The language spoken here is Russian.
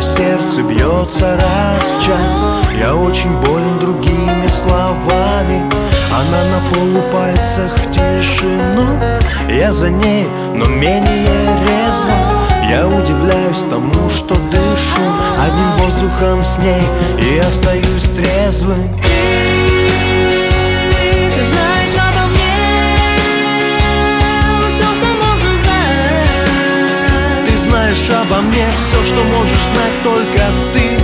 сердце бьется раз в час. Я очень болен, другими словами. Она на полупальцах в тишину. Я за ней, но менее резво. Я удивляюсь тому, что дышу одним воздухом с ней и остаюсь трезвым. Ты знаешь обо мне все, что можно знать. Ты знаешь обо мне все, что можешь знать только ты.